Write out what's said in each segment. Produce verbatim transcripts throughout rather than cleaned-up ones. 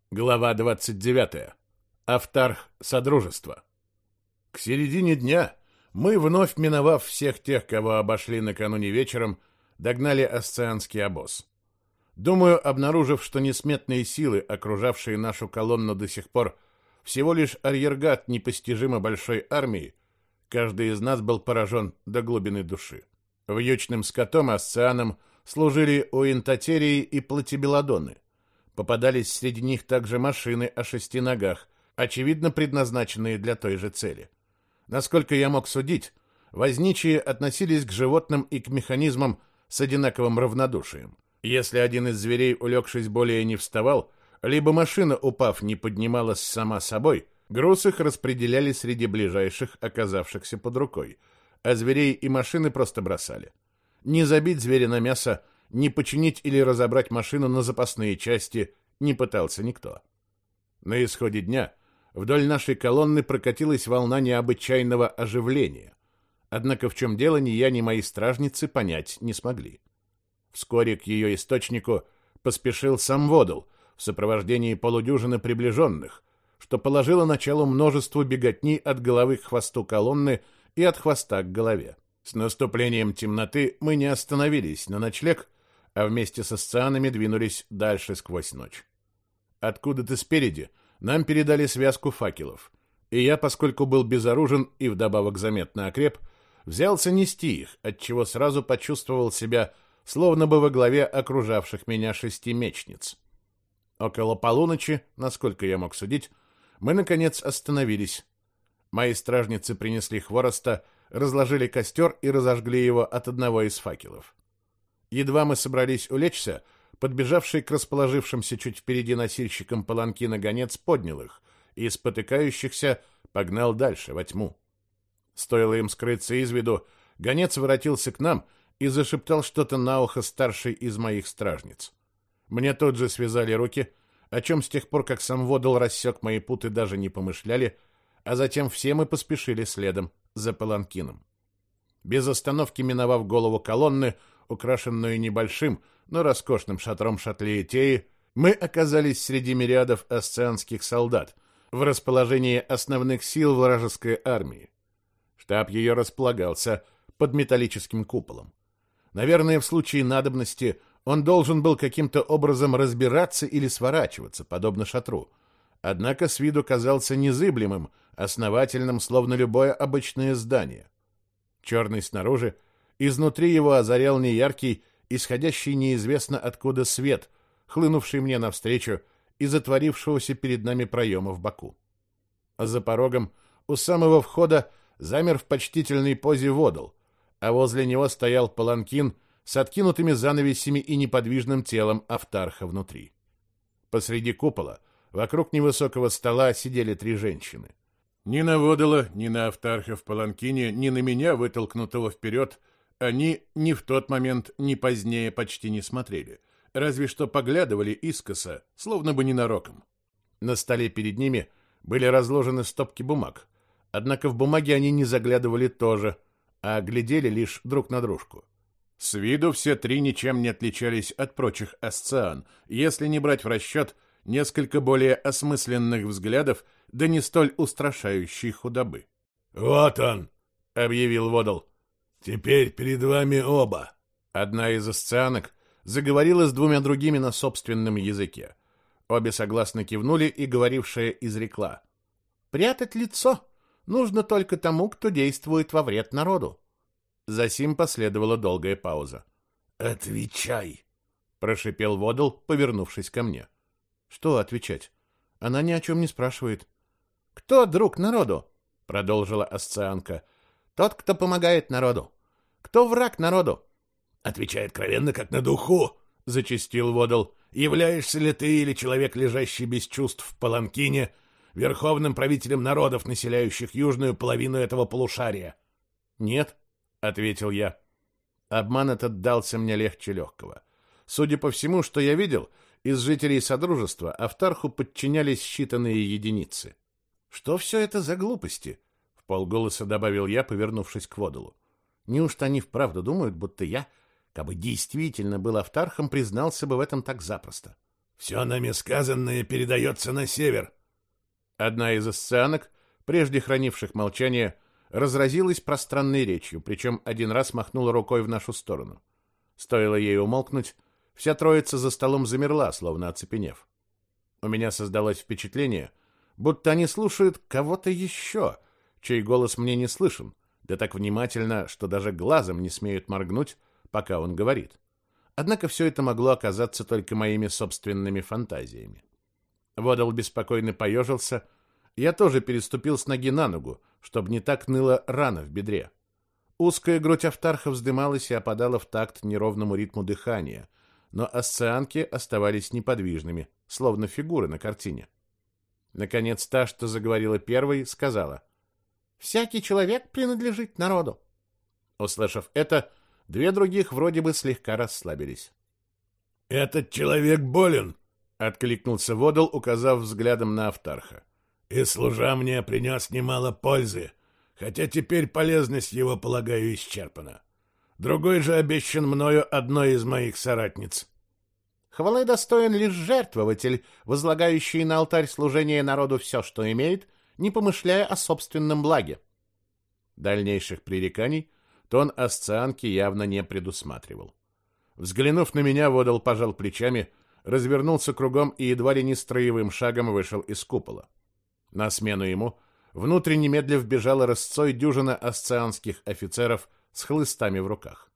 Глава двадцать девятая. Автарх Содружества. К середине дня мы, вновь миновав всех тех, кого обошли накануне вечером, догнали асцианский обоз. Думаю, обнаружив, что несметные силы, окружавшие нашу колонну до сих пор, всего лишь арьергард непостижимо большой армии, каждый из нас был поражен до глубины души. Вьючным скотом асцианам служили уинтотерии и платибеладоны. Попадались среди них также машины о шести ногах, очевидно предназначенные для той же цели. Насколько я мог судить, возничие относились к животным и к механизмам с одинаковым равнодушием. Если один из зверей, улегшись, более не вставал, либо машина, упав, не поднималась сама собой, груз их распределяли среди ближайших, оказавшихся под рукой, а зверей и машины просто бросали. Не забить зверя на мясо, не починить или разобрать машину на запасные части не пытался никто. На исходе дня вдоль нашей колонны прокатилась волна необычайного оживления. Однако в чем дело ни я, ни мои стражницы понять не смогли. Вскоре к ее источнику поспешил сам Водл в сопровождении полудюжины приближенных, что положило начало множеству беготни от головы к хвосту колонны и от хвоста к голове. С наступлением темноты мы не остановились на ночлег, а вместе с асцианами двинулись дальше сквозь ночь. Откуда-то спереди нам передали связку факелов, и я, поскольку был безоружен и вдобавок заметно окреп, взялся нести их, отчего сразу почувствовал себя словно бы во главе окружавших меня шести мечниц. Около полуночи, насколько я мог судить, мы, наконец, остановились. Мои стражницы принесли хвороста, разложили костер и разожгли его от одного из факелов. Едва мы собрались улечься, подбежавший к расположившимся чуть впереди носильщикам паланкина гонец поднял их и, спотыкающихся, погнал дальше, во тьму. Стоило им скрыться из виду, гонец воротился к нам и зашептал что-то на ухо старшей из моих стражниц. Мне тут же связали руки, о чем с тех пор, как сам Водл рассек мои путы, даже не помышляли, а затем все мы поспешили следом за паланкином. Без остановки миновав голову колонны, украшенную небольшим, но роскошным шатром Шатлеетеи, мы оказались среди мириадов асцианских солдат в расположении основных сил вражеской армии. Штаб ее располагался под металлическим куполом. Наверное, в случае надобности он должен был каким-то образом разбираться или сворачиваться, подобно шатру. Однако с виду казался незыблемым, основательным, словно любое обычное здание. Черный снаружи, изнутри его озарял неяркий, исходящий неизвестно откуда свет, хлынувший мне навстречу из отворившегося перед нами проема в боку. За порогом у самого входа замер в почтительной позе Водл, а возле него стоял паланкин с откинутыми занавесями и неподвижным телом Автарха внутри. Посреди купола, вокруг невысокого стола, сидели три женщины. Ни на Водла, ни на Автарха в паланкине, ни на меня, вытолкнутого вперед, они ни в тот момент, ни позднее почти не смотрели, разве что поглядывали искоса, словно бы ненароком. На столе перед ними были разложены стопки бумаг, однако в бумаги они не заглядывали тоже, а глядели лишь друг на дружку. С виду все три ничем не отличались от прочих асциан, если не брать в расчет несколько более осмысленных взглядов, да не столь устрашающей худобы. «Вот он!» — объявил Водл. «Теперь перед вами оба!» Одна из асцианок заговорила с двумя другими на собственном языке. Обе согласно кивнули, и говорившая изрекла: «Прятать лицо нужно только тому, кто действует во вред народу». Засим последовала долгая пауза. «Отвечай!» — прошипел Водл, повернувшись ко мне. «Что отвечать? Она ни о чем не спрашивает». «Кто друг народу?» — продолжила асцианка. «Тот, кто помогает народу. Кто враг народу?» «Отвечай откровенно, как на духу!» — зачастил Водл. «Являешься ли ты или человек, лежащий без чувств в паланкине, верховным правителем народов, населяющих южную половину этого полушария?» «Нет», — ответил я. Обман этот дался мне легче легкого. Судя по всему, что я видел, из жителей Содружества Автарху подчинялись считанные единицы. «Что все это за глупости?» — вполголоса добавил я, повернувшись к Водлу. «Неужто они вправду думают, будто я, кабы действительно был Автархом, признался бы в этом так запросто? Все нами сказанное передается на север. Одна из асцианок, прежде хранивших молчание, разразилась пространной речью, причем один раз махнула рукой в нашу сторону. Стоило ей умолкнуть, вся троица за столом замерла, словно оцепенев. У меня создалось впечатление, будто они слушают кого-то еще, чей голос мне не слышен, да так внимательно, что даже глазом не смеют моргнуть, пока он говорит. Однако все это могло оказаться только моими собственными фантазиями. Водол беспокойно поежился. Я тоже переступил с ноги на ногу, чтобы не так ныла рана в бедре. Узкая грудь Автарха вздымалась и опадала в такт неровному ритму дыхания, но асцианки оставались неподвижными, словно фигуры на картине. Наконец та, что заговорила первой, сказала: «Всякий человек принадлежит народу». Услышав это, две других вроде бы слегка расслабились. «Этот человек болен», — откликнулся Водол, указав взглядом на Автарха. «И, служа мне, принес немало пользы, хотя теперь полезность его, полагаю, исчерпана. Другой же обещан мною одной из моих соратниц». «Хвалы достоин лишь жертвователь, возлагающий на алтарь служения народу все, что имеет, не помышляя о собственном благе». Дальнейших пререканий тон асцианки явно не предусматривал. Взглянув на меня, Водол пожал плечами, развернулся кругом и едва ли не строевым шагом вышел из купола. На смену ему внутрь немедля вбежала рысцой дюжина асцианских офицеров с хлыстами в руках.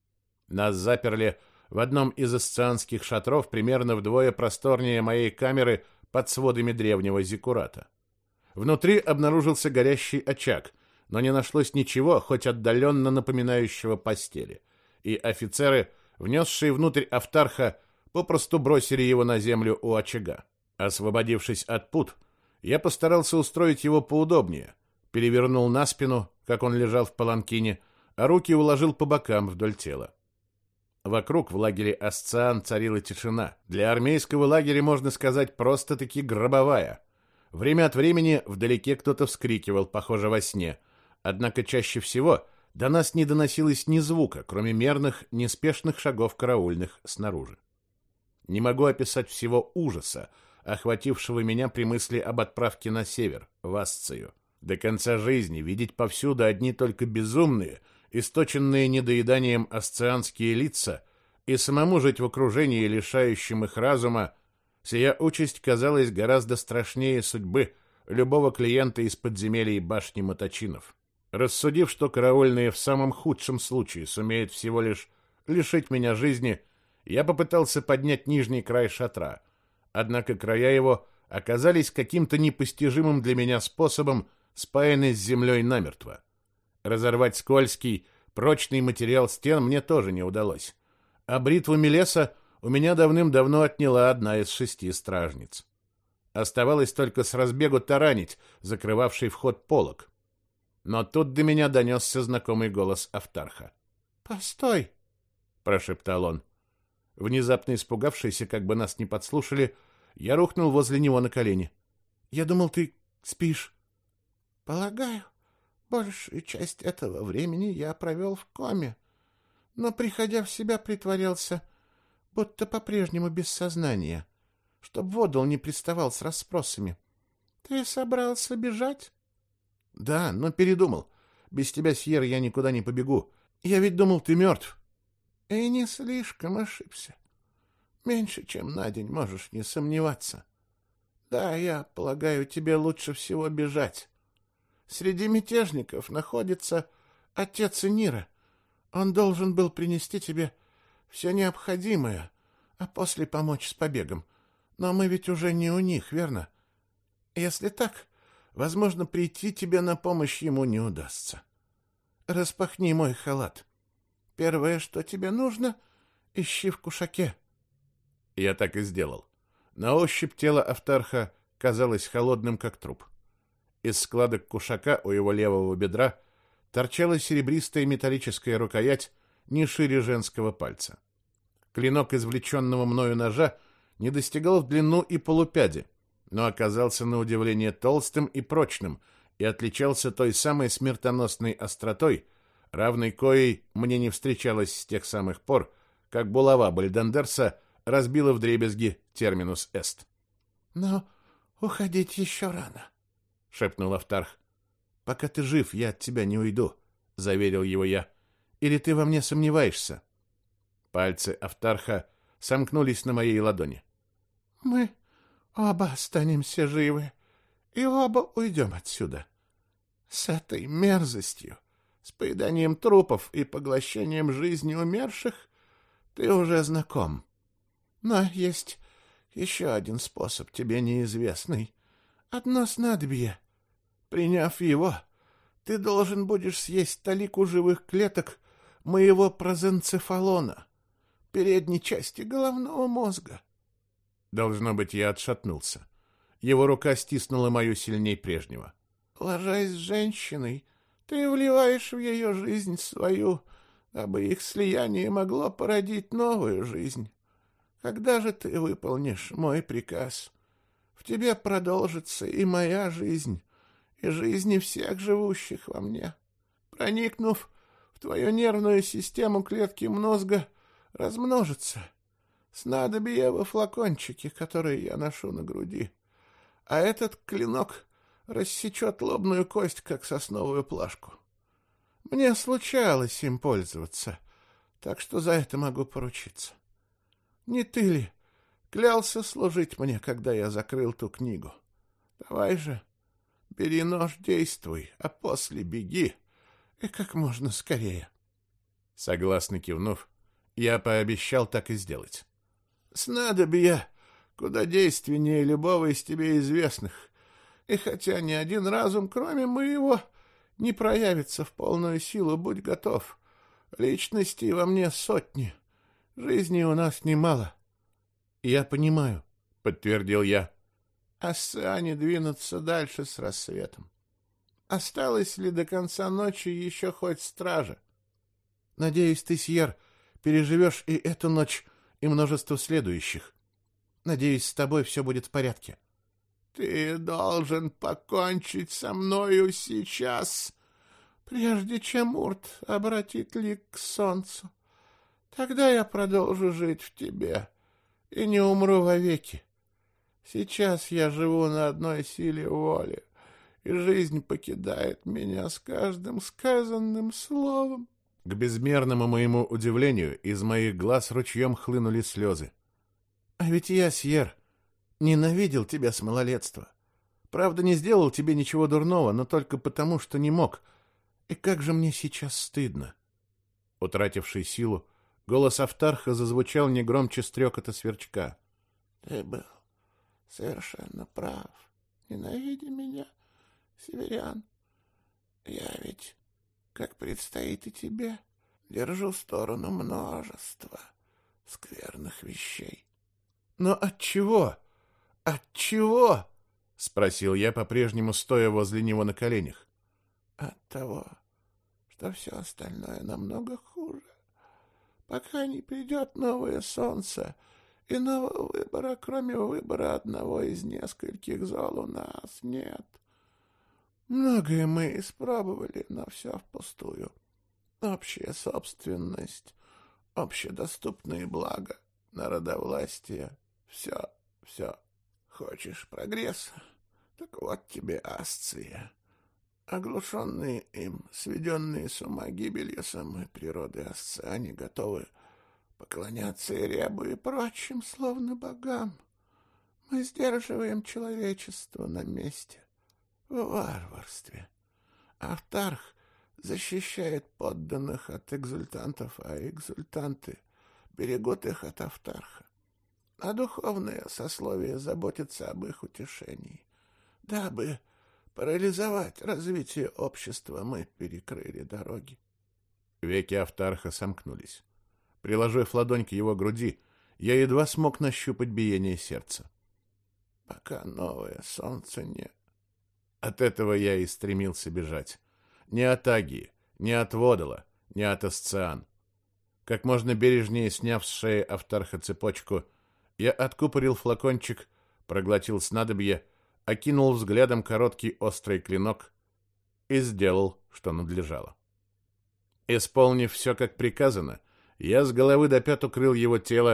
Нас заперли в одном из асцианских шатров примерно вдвое просторнее моей камеры под сводами древнего зиккурата. Внутри обнаружился горящий очаг, но не нашлось ничего, хоть отдаленно напоминающего постели, и офицеры, внесшие внутрь Автарха, попросту бросили его на землю у очага. Освободившись от пут, я постарался устроить его поудобнее, перевернул на спину, как он лежал в паланкине, а руки уложил по бокам вдоль тела. Вокруг в лагере асциан царила тишина. Для армейского лагеря, можно сказать, просто-таки гробовая. Время от времени вдалеке кто-то вскрикивал, похоже, во сне, однако чаще всего до нас не доносилось ни звука, кроме мерных, неспешных шагов караульных снаружи. Не могу описать всего ужаса, охватившего меня при мысли об отправке на север, в Асцию. До конца жизни видеть повсюду одни только безумные, источенные недоеданием асцианские лица и самому жить в окружении, лишающем их разума, сия участь казалась гораздо страшнее судьбы любого клиента из подземелий башни Моточинов. Рассудив, что караульные в самом худшем случае сумеют всего лишь лишить меня жизни, я попытался поднять нижний край шатра, однако края его оказались каким-то непостижимым для меня способом спаяны с землей намертво. Разорвать скользкий, прочный материал стен мне тоже не удалось, а бритву Мелеса у меня давным-давно отняла одна из шести стражниц. Оставалось только с разбегу таранить закрывавший вход полог. Но тут до меня донесся знакомый голос Автарха. «Постой!» — прошептал он. Внезапно испугавшийся, как бы нас не подслушали, я рухнул возле него на колени. «Я думал, ты спишь». «Полагаю, большую часть этого времени я провел в коме, но, приходя в себя, притворялся, будто по-прежнему без сознания, чтоб Водол не приставал с расспросами. Ты собрался бежать?» «Да, но передумал. Без тебя, Сьер, я никуда не побегу. Я ведь думал, ты мертв». «И не слишком ошибся. Меньше, чем на день, можешь не сомневаться. Да, я полагаю, тебе лучше всего бежать. Среди мятежников находится отец Энира. Он должен был принести тебе все необходимое, а после помочь с побегом. Но мы ведь уже не у них, верно? Если так, возможно, прийти тебе на помощь ему не удастся. Распахни мой халат. Первое, что тебе нужно, ищи в кушаке». Я так и сделал. На ощупь тело Автарха казалось холодным, как труп. Из складок кушака у его левого бедра торчала серебристая металлическая рукоять не шире женского пальца. Клинок извлеченного мною ножа не достигал в длину и полупяди, но оказался на удивление толстым и прочным и отличался той самой смертоносной остротой, равной коей мне не встречалось с тех самых пор, как булава Бальдандерса разбила вдребезги терминус эст. «Но уходить еще рано», — шепнул Автарх. «Пока ты жив, я от тебя не уйду», — заверил его я. «Или ты во мне сомневаешься?» Пальцы Автарха сомкнулись на моей ладони. «Мы оба останемся живы и оба уйдем отсюда. С этой мерзостью, с поеданием трупов и поглощением жизни умерших ты уже знаком. Но есть еще один способ, тебе неизвестный. Одно снадобье. Приняв его, ты должен будешь съесть талику живых клеток моего прозенцефалона, передней части головного мозга». Должно быть, я отшатнулся. Его рука стиснула мою сильней прежнего. «Ложась с женщиной, ты вливаешь в ее жизнь свою, дабы их слияние могло породить новую жизнь. Когда же ты выполнишь мой приказ, в тебе продолжится и моя жизнь, и жизни всех живущих во мне. Проникнув в твою нервную систему, клетки мозга размножатся. Снадобье во флакончике, который я ношу на груди. А этот клинок рассечет лобную кость, как сосновую плашку. Мне случалось им пользоваться, так что за это могу поручиться. Не ты ли клялся служить мне, когда я закрыл ту книгу? Давай же, бери нож, действуй, а после беги, и как можно скорее». Согласно кивнув, я пообещал так и сделать. «Снадобья куда действеннее любого из тебе известных, и хотя ни один разум, кроме моего, не проявится в полную силу, будь готов. Личностей во мне сотни, жизни у нас немало». «Я понимаю», — подтвердил я. «Ассане двинутся дальше с рассветом. Осталось ли до конца ночи еще хоть стража?» «Надеюсь, ты, Сьер, переживешь и эту ночь, и множество следующих. Надеюсь, с тобой все будет в порядке». «Ты должен покончить со мною сейчас, прежде чем Урт обратит лик к солнцу. Тогда я продолжу жить в тебе и не умру вовеки. Сейчас я живу на одной силе воли, и жизнь покидает меня с каждым сказанным словом». К безмерному моему удивлению из моих глаз ручьем хлынули слезы. «А ведь я, Сьер, ненавидел тебя с малолетства. Правда, не сделал тебе ничего дурного, но только потому, что не мог. И как же мне сейчас стыдно». Утративший силу, голос Автарха зазвучал не громче стрекота сверчка. «Ты был совершенно прав, ненавидя меня, северян. Я ведь, как предстоит и тебе, держу сторону множества скверных вещей». «Но от чего? От чего?» — спросил я, по-прежнему стоя возле него на коленях. «От того, что все остальное намного хуже. Пока не придет новое солнце, иного выбора, кроме выбора одного из нескольких зол, у нас нет. Многое мы испробовали, но все впустую. Общая собственность, общедоступные блага, народовластие — все, все. Хочешь прогресса? Так вот тебе Асция. Оглушенные им, сведенные с ума гибелью самой природы асциане, готовы поклоняться Эребу и прочим, словно богам. Мы сдерживаем человечество на месте, в варварстве. Автарх защищает подданных от экзультантов, а экзультанты берегут их от Автарха. А духовное сословие заботится об их утешении. Дабы парализовать развитие общества, мы перекрыли дороги». Веки Автарха сомкнулись. Приложив ладонь к его груди, я едва смог нащупать биение сердца. «Пока новое солнце не...» От этого я и стремился бежать. Не от Агии, не от Водола, не от Асциан. Как можно бережнее сняв с шеи Автарха цепочку, я откупорил флакончик, проглотил снадобье, окинул взглядом короткий острый клинок и сделал, что надлежало. Исполнив все как приказано, я с головы до пят укрыл его тело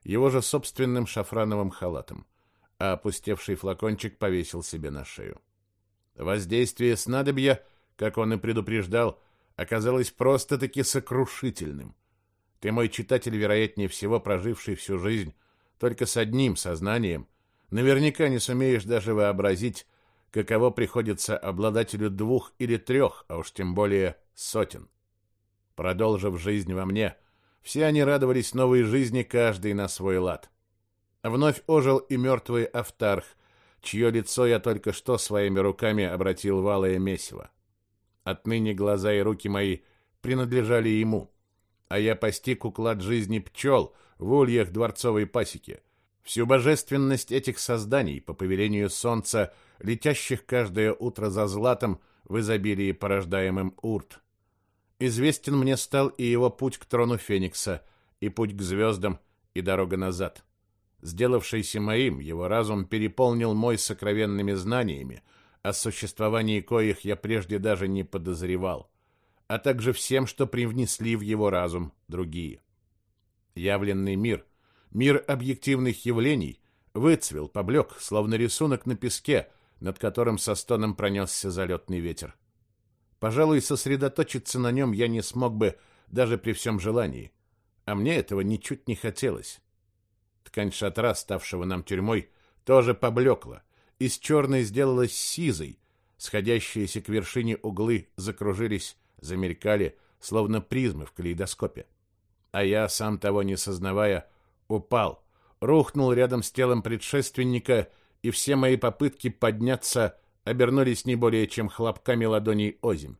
его же собственным шафрановым халатом, а опустевший флакончик повесил себе на шею. Воздействие снадобья, как он и предупреждал, оказалось просто-таки сокрушительным. Ты, мой читатель, вероятнее всего проживший всю жизнь только с одним сознанием, наверняка не сумеешь даже вообразить, каково приходится обладателю двух или трех, а уж тем более сотен. Продолжив жизнь во мне, все они радовались новой жизни, каждый на свой лад. Вновь ожил и мертвый Автарх, чье лицо я только что своими руками обратил в алое месиво. Отныне глаза и руки мои принадлежали ему, а я постиг уклад жизни пчел в ульях дворцовой пасеки, всю божественность этих созданий по повелению солнца, летящих каждое утро за златом в изобилии, порождаемым Урт. Известен мне стал и его путь к трону Феникса, и путь к звездам, и дорога назад. Сделавшийся моим, его разум переполнил мой сокровенными знаниями, о существовании коих я прежде даже не подозревал, а также всем, что привнесли в его разум другие. Явленный мир, мир объективных явлений, выцвел, поблек, словно рисунок на песке, над которым со стоном пронесся залетный ветер. Пожалуй, сосредоточиться на нем я не смог бы даже при всем желании, а мне этого ничуть не хотелось. Ткань шатра, ставшего нам тюрьмой, тоже поблекла, из черной сделалась сизой, сходящиеся к вершине углы закружились, замелькали, словно призмы в калейдоскопе. А я, сам того не сознавая, упал, рухнул рядом с телом предшественника, и все мои попытки подняться обернулись не более чем хлопками ладоней озимь.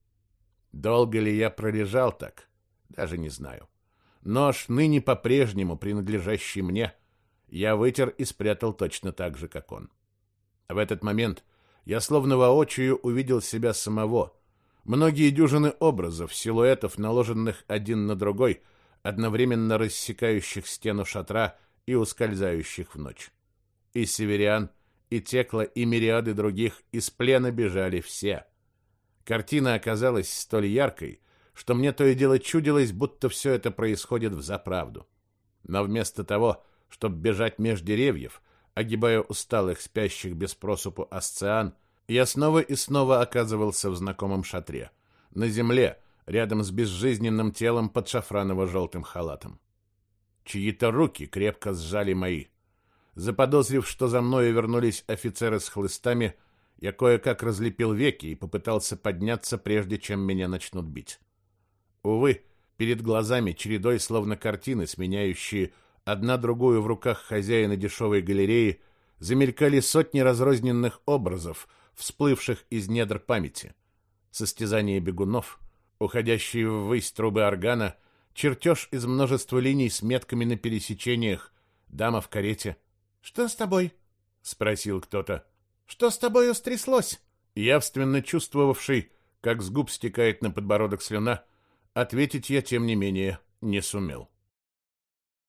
Долго ли я пролежал так, даже не знаю. Нож, ныне по-прежнему принадлежащий мне, я вытер и спрятал точно так же, как он. В этот момент я словно воочию увидел себя самого. Многие дюжины образов, силуэтов, наложенных один на другой, одновременно рассекающих стену шатра и ускользающих в ночь. И Севериан, и Текла, и мириады других из плена бежали все. Картина оказалась столь яркой, что мне то и дело чудилось, будто все это происходит взаправду. Но вместо того, чтобы бежать меж деревьев, огибая усталых, спящих без просыпу асциан, я снова и снова оказывался в знакомом шатре, на земле, рядом с безжизненным телом под шафраново-желтым халатом. Чьи-то руки крепко сжали мои. Заподозрив, что за мною вернулись офицеры с хлыстами, я кое-как разлепил веки и попытался подняться, прежде чем меня начнут бить. Увы, перед глазами чередой, словно картины, сменяющие одна другую в руках хозяина дешевой галереи, замелькали сотни разрозненных образов, всплывших из недр памяти. Состязание бегунов, уходящие ввысь трубы органа, чертеж из множества линий с метками на пересечениях, дама в карете. «Что с тобой?» — спросил кто-то. «Что с тобой устряслось?» Явственно чувствовавший, как с губ стекает на подбородок слюна, ответить я, тем не менее, не сумел.